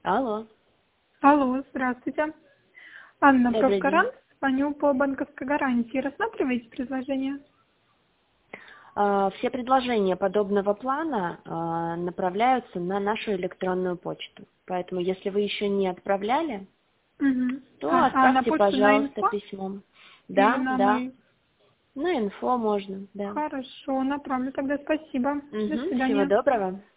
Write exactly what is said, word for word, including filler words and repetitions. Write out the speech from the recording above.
Алло. Алло, здравствуйте. Анна Добрый день. Профгарант. Звоню по банковской гарантии. Рассматриваете предложение? А, Все предложения подобного плана а, направляются на нашу электронную почту. Поэтому, если вы еще не отправляли, Угу. то А, а на отправьте, почту на пожалуйста, инфо письмом. или Да, на да. мою? На инфо можно, да. Хорошо, направлю тогда. Спасибо. До Угу. Всего свидания. доброго.